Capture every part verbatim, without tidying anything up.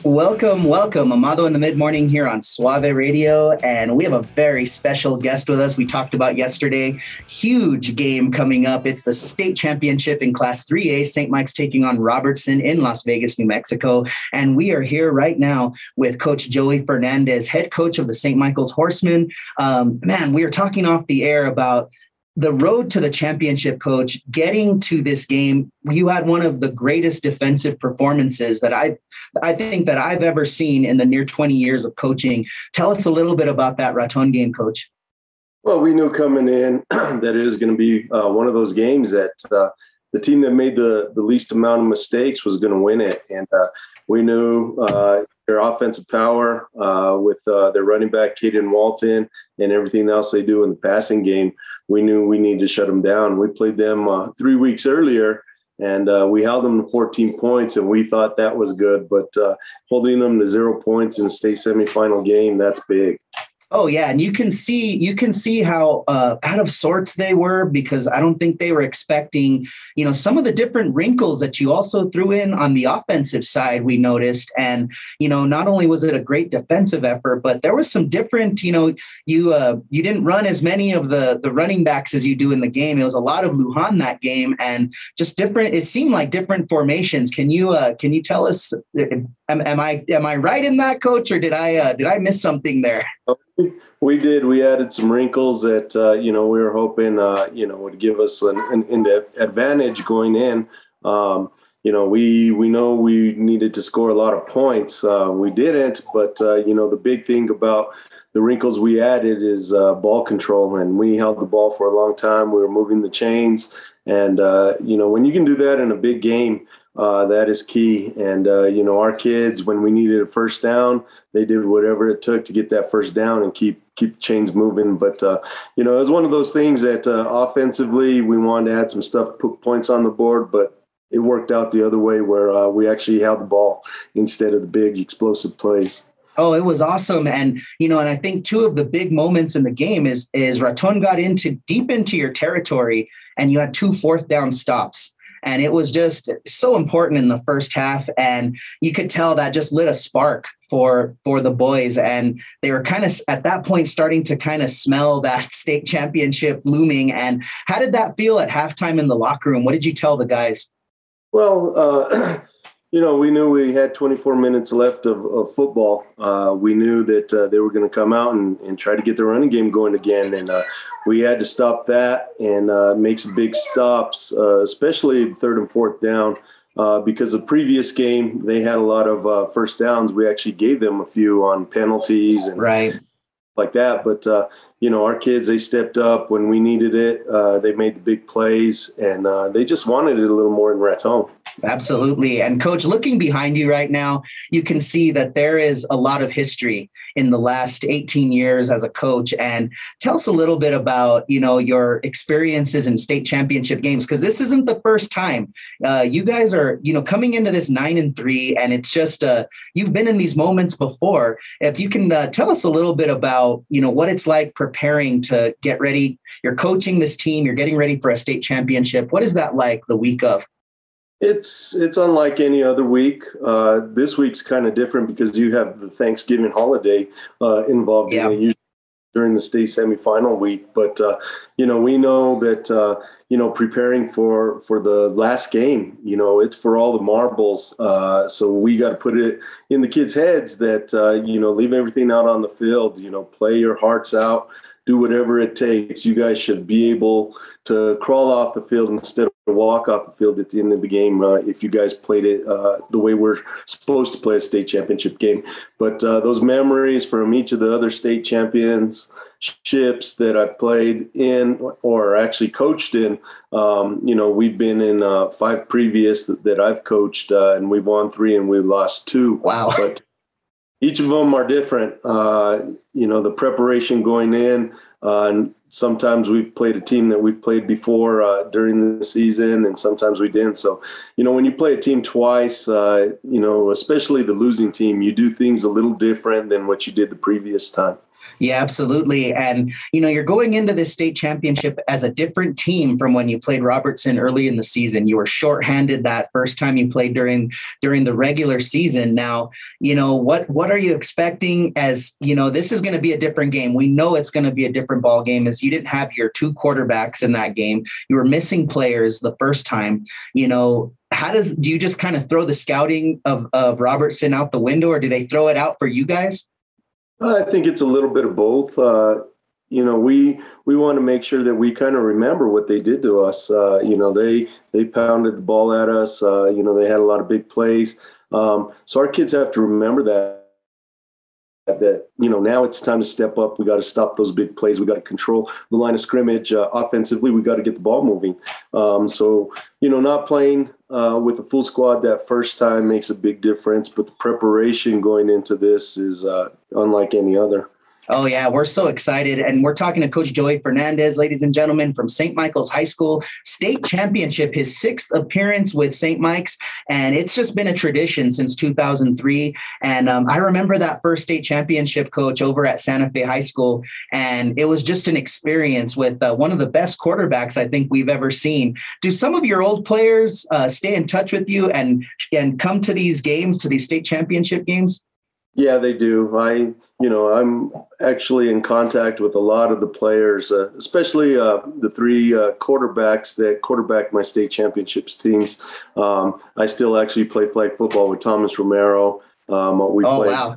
Welcome, welcome. Amado in the mid-morning here on Suave Radio, and we have a very special guest with us. We talked about yesterday, huge game coming up. It's the state championship in Class three A. Saint Mike's taking on Robertson in Las Vegas, New Mexico, and we are here right now with Coach Joey Fernandez, head coach of the Saint Michael's Horsemen. Um, man, we are talking off the air about the road to the championship, Coach. Getting to this game, you had one of the greatest defensive performances that I I think that I've ever seen in the near twenty years of coaching. Tell us a little bit about that Raton game, Coach. Well, we knew coming in that it was going to be uh, one of those games that uh, the team that made the, the least amount of mistakes was going to win it. And uh, we knew uh, their offensive power uh, with uh, their running back, Caden Walton, and everything else they do in the passing game. We knew we needed to shut them down. We played them uh, three weeks earlier, and uh, we held them to fourteen points, and we thought that was good. But uh, holding them to zero points in a state semifinal game, that's big. Oh yeah, and you can see you can see how uh, out of sorts they were, because I don't think they were expecting, you know, some of the different wrinkles that you also threw in on the offensive side. We noticed, and you know, not only was it a great defensive effort, but there was some different, you know, you uh, you didn't run as many of the the running backs as you do in the game. It was a lot of Lujan that game, and just different. It seemed like different formations. Can you uh, can you tell us? Am, am I am I right in that, Coach, or did I uh, did I miss something there? We did. We added some wrinkles that, uh, you know, we were hoping, uh, you know, would give us an, an, an advantage going in. Um, you know, we we know we needed to score a lot of points. Uh, we didn't, but, uh, you know, the big thing about the wrinkles we added is uh, ball control, and we held the ball for a long time. We were moving the chains, and, uh, you know, when you can do that in a big game, Uh, that is key. And, uh, you know, our kids, when we needed a first down, they did whatever it took to get that first down and keep keep the chains moving. But, uh, you know, it was one of those things that uh, offensively we wanted to add some stuff, put points on the board, but it worked out the other way where uh, we actually held the ball instead of the big explosive plays. Oh, it was awesome. And, you know, and I think two of the big moments in the game is, is Raton got into deep into your territory and you had two fourth down stops. And it was just so important in the first half. And you could tell that just lit a spark for, for the boys. And they were kind of at that point starting to kind of smell that state championship looming. And how did that feel at halftime in the locker room? What did you tell the guys? Well, uh, you know, we knew we had twenty-four minutes left of, of football. Uh, we knew that uh, they were going to come out and, and try to get the running game going again. And uh, we had to stop that and uh, make some big stops, uh, especially third and fourth down, uh, because the previous game, they had a lot of uh, first downs. We actually gave them a few on penalties and right. like that. But, uh, you know, our kids, they stepped up when we needed it. Uh, they made the big plays, and uh, they just wanted it a little more in Raton. Absolutely. And Coach, looking behind you right now, you can see that there is a lot of history in the last eighteen years as a coach. And tell us a little bit about, you know, your experiences in state championship games, because this isn't the first time. Uh, you guys are, you know, coming into this nine and three, and it's just, uh, you've been in these moments before. If you can uh, tell us a little bit about, you know, what it's like preparing to get ready. You're coaching this team, you're getting ready for a state championship. What is that like the week of? It's it's unlike any other week. Uh, this week's kind of different because you have the Thanksgiving holiday uh, involved yeah. in it usually during the state semifinal week. But, uh, you know, we know that, uh, you know, preparing for, for the last game, you know, it's for all the marbles. Uh, so we got to put it in the kids' heads that, uh, you know, leave everything out on the field, you know, play your hearts out. Do whatever it takes. You guys should be able to crawl off the field instead of walk off the field at the end of the game uh, if you guys played it uh, the way we're supposed to play a state championship game. But uh, those memories from each of the other state championships that I've played in or actually coached in, um, you know, we've been in uh, five previous that, that I've coached, uh, and we've won three and we've lost two. Wow. But each of them are different. Uh, you know, the preparation going in, uh, and sometimes we've played a team that we've played before uh, during the season, and sometimes we didn't. So, you know, when you play a team twice, uh, you know, especially the losing team, you do things a little different than what you did the previous time. Yeah, absolutely. And, you know, you're going into this state championship as a different team from when you played Robertson early in the season. You were shorthanded that first time you played during during the regular season. Now, you know, what what are you expecting as, you know, this is going to be a different game. We know it's going to be a different ball game as you didn't have your two quarterbacks in that game. You were missing players the first time. You know, how does do you just kind of throw the scouting of, of Robertson out the window, or do they throw it out for you guys? I think it's a little bit of both. Uh, you know, we we want to make sure that we kind of remember what they did to us. Uh, you know, they they pounded the ball at us. Uh, you know, they had a lot of big plays. Um, so our kids have to remember that. That you know, now it's time to step up. We got to stop those big plays. We got to control the line of scrimmage. Uh, offensively, we got to get the ball moving. Um, so you know, not playing uh, with a full squad that first time makes a big difference. But the preparation going into this is uh, unlike any other. Oh, yeah, we're so excited. And we're talking to Coach Joey Fernandez, ladies and gentlemen, from Saint Michael's High School, state championship, his sixth appearance with Saint Mike's. And it's just been a tradition since two thousand three. And um, I remember that first state championship, Coach, over at Santa Fe High School. And it was just an experience with uh, one of the best quarterbacks I think we've ever seen. Do some of your old players uh, stay in touch with you and, and come to these games, to these state championship games? Yeah, they do. I, you know, I'm actually in contact with a lot of the players, uh, especially uh, the three uh, quarterbacks that quarterback my state championships teams. Um, I still actually play flag football with Thomas Romero. Um, we oh, play wow.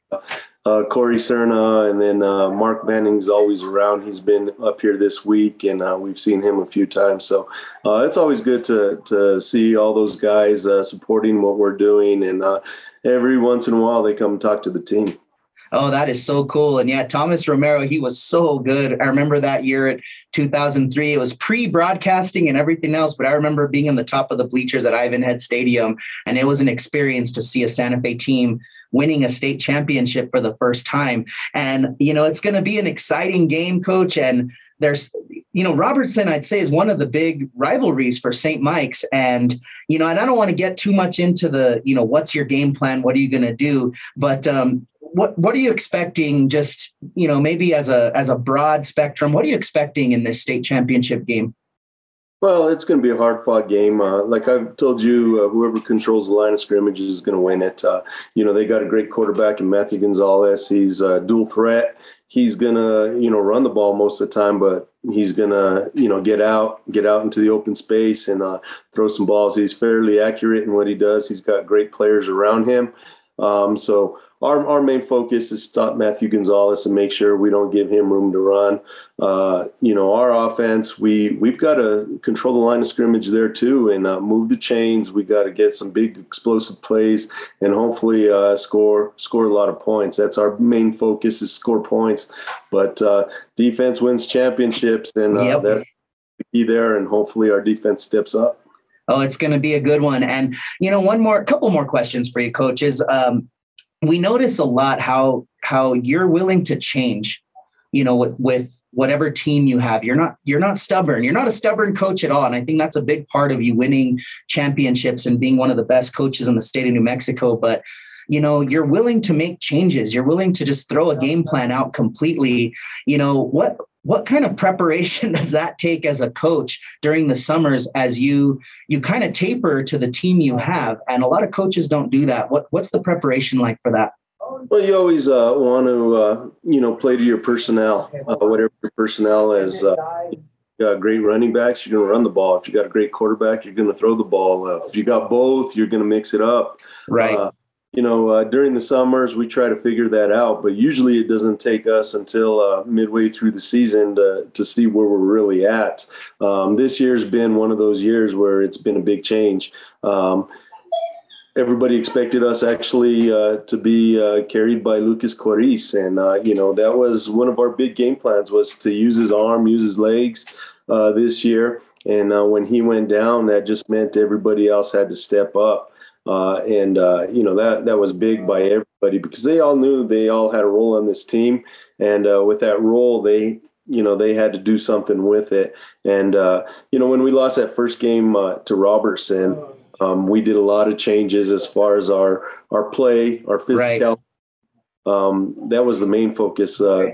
uh, Corey Cerna, and then uh, Mark Banning's always around. He's been up here this week, and uh, we've seen him a few times. So uh, it's always good to to see all those guys uh, supporting what we're doing, and uh, every once in a while they come talk to the team. Oh, that is so cool. And yeah, Thomas Romero, he was so good. I remember that year at two thousand three. It was pre-broadcasting and everything else, but I remember being on the top of the bleachers at Ivan Head Stadium, and it was an experience to see a Santa Fe team winning a state championship for the first time. And, you know, it's going to be an exciting game, Coach. And there's, you know, Robertson, I'd say, is one of the big rivalries for Saint Mike's. And, you know, and I don't want to get too much into the, you know, what's your game plan? What are you going to do? But um, what what are you expecting, just, you know, maybe as a as a broad spectrum, what are you expecting in this state championship game? Well, it's going to be a hard-fought game. Uh, like I've told you, uh, whoever controls the line of scrimmage is going to win it. Uh, you know, they got a great quarterback in Matthew Gonzalez. He's a dual threat. He's going to, you know, run the ball most of the time, but he's going to, you know, get out, get out into the open space and uh, throw some balls. He's fairly accurate in what he does. He's got great players around him. Um, so our our main focus is stop Matthew Gonzalez and make sure we don't give him room to run. Uh, you know, our offense, we, we've got to control the line of scrimmage there too and uh, move the chains. We got to get some big explosive plays and hopefully uh, score score a lot of points. That's our main focus, is score points. But uh, defense wins championships, and uh, yep. That's the key there, and hopefully our defense steps up. Oh, it's going to be a good one. And, you know, one more, couple more questions for you, coaches. Um, we notice a lot how how you're willing to change, you know, with, with whatever team you have. You're not you're not stubborn. You're not a stubborn coach at all. And I think that's a big part of you winning championships and being one of the best coaches in the state of New Mexico. But, you know, you're willing to make changes. You're willing to just throw a game plan out completely. You know, what what kind of preparation does that take as a coach during the summers as you you kind of taper to the team you have? And a lot of coaches don't do that. What what's the preparation like for that? Well, you always uh, want to, uh, you know, play to your personnel, uh, whatever your personnel is. Uh, if you got great running backs, you're going to run the ball. If you got a great quarterback, you're going to throw the ball. Uh, if you got both, you're going to mix it up. Right. Uh, you know, uh, during the summers, we try to figure that out, but usually it doesn't take us until uh, midway through the season to, to see where we're really at. Um, this year's been one of those years where it's been a big change. Um, everybody expected us actually uh, to be uh, carried by Lucas Coriz, and, uh, you know, that was one of our big game plans, was to use his arm, use his legs uh, this year. And uh, when he went down, that just meant everybody else had to step up. Uh, and, uh, you know, that, that was big by everybody, because they all knew they all had a role on this team. And uh, with that role, they, you know, they had to do something with it. And, uh, you know, when we lost that first game uh, to Robertson, um, we did a lot of changes as far as our, our play, our physicality. Right. Um, that was the main focus. Uh,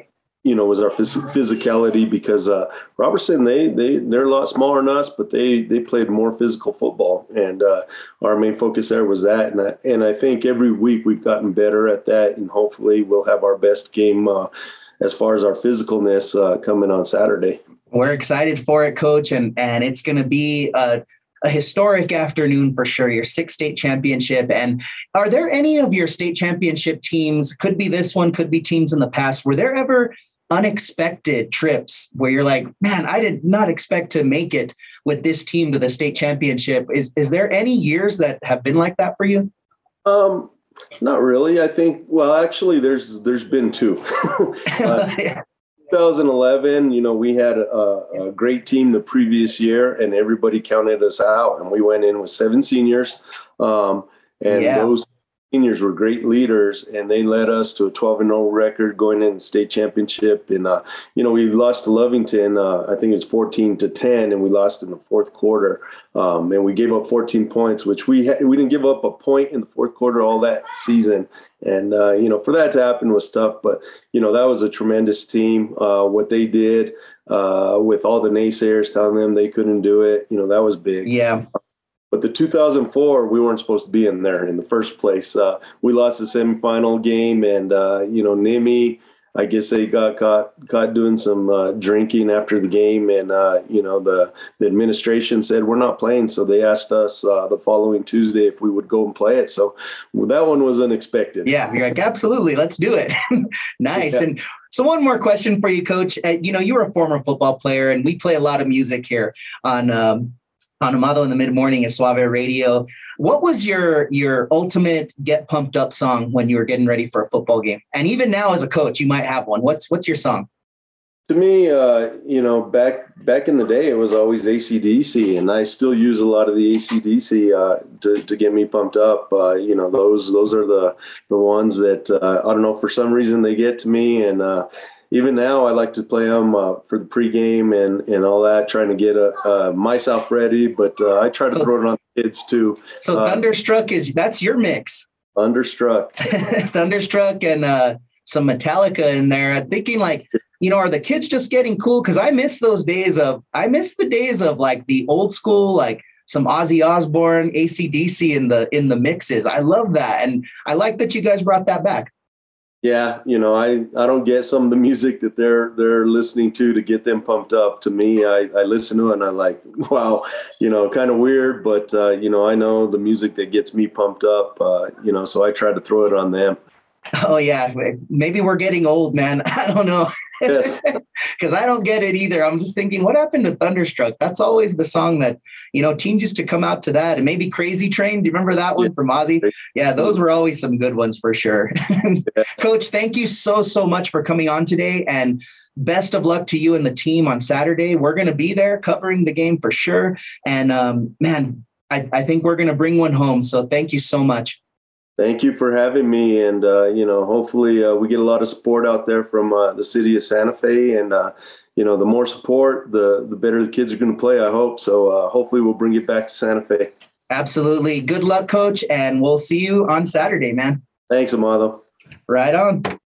you know, was our phys- physicality because uh, Robertson, they they they're a lot smaller than us, but they they played more physical football, and uh, our main focus there was that. And I, and I think every week we've gotten better at that, and hopefully we'll have our best game uh, as far as our physicalness uh, coming on Saturday. We're excited for it, Coach, and and it's going to be a, a historic afternoon for sure. Your sixth state championship. And are there any of your state championship teams, could be this one, could be teams in the past, were there ever unexpected trips where you're like, man, I did not expect to make it with this team to the state championship? Is is there any years that have been like that for you? Um, not really. I think, well, actually, there's there's been two. uh, Yeah. twenty eleven, you know, we had a, a great team the previous year, and everybody counted us out, and we went in with seven seniors, um, and Yeah. those seniors were great leaders, and they led us to a twelve and oh record going into the state championship. And uh, you know, we lost to Lovington. Uh, I think it was fourteen to ten, and we lost in the fourth quarter. Um, and we gave up fourteen points, which we ha- we didn't give up a point in the fourth quarter all that season. And uh, you know, for that to happen was tough. But you know, that was a tremendous team. Uh, what they did uh, with all the naysayers telling them they couldn't do it, you know, that was big. Yeah. But the two thousand four, we weren't supposed to be in there in the first place. Uh, we lost the semifinal game, and uh, you know, Nimi, I guess they got caught caught doing some uh, drinking after the game, and uh, you know, the the administration said we're not playing, so they asked us uh, the following Tuesday if we would go and play it. So well, that one was unexpected. Yeah, you're like, absolutely, let's do it. Nice. Yeah. And so one more question for you, Coach. Uh, you know, you were a former football player, and we play a lot of music here on um, on Amado in the Mid-Morning at Suave Radio. What was your your ultimate get pumped up song when you were getting ready for a football game? And even now as a coach, you might have one. What's what's your song? To me, uh, you know, back back in the day, it was always A C D C, and I still use a lot of the A C D C uh, to to get me pumped up. Uh, you know, those those are the the ones that uh, I don't know, for some reason they get to me, and uh, even now I like to play them uh, for the pregame and and all that, trying to get a, uh, myself ready. But uh, I try to So- throw it on the kids too. So Uh, Thunderstruck is that's your mix. Thunderstruck. Thunderstruck and uh, some Metallica in there. I'm thinking like, you know, are the kids just getting cool? Because I miss those days of, I miss the days of like the old school, like some Ozzy Osbourne, A C D C in the in the mixes. I love that, and I like that you guys brought that back. Yeah, you know, I, I don't get some of the music that they're they're listening to to get them pumped up. To me, I, I listen to it and I like, wow, you know, kind of weird, but uh, you know, I know the music that gets me pumped up. Uh, you know, so I try to throw it on them. Oh yeah, maybe we're getting old, man. I don't know. Yes. Because I don't get it either. I'm just thinking, what happened to Thunderstruck? That's always the song that, you know, teens used to come out to that. And maybe Crazy Train. Do you remember that one Yeah. from Ozzy? Yeah, those were always some good ones for sure. Coach, thank you so, so much for coming on today. And best of luck to you and the team on Saturday. We're going to be there covering the game for sure. And um, man, I, I think we're going to bring one home. So thank you so much. Thank you for having me, and uh, you know, hopefully uh, we get a lot of support out there from uh, the city of Santa Fe, and uh, you know, the more support, the the better the kids are going to play. I hope so. Uh, hopefully, we'll bring it back to Santa Fe. Absolutely. Good luck, Coach, and we'll see you on Saturday, man. Thanks, Amado. Right on.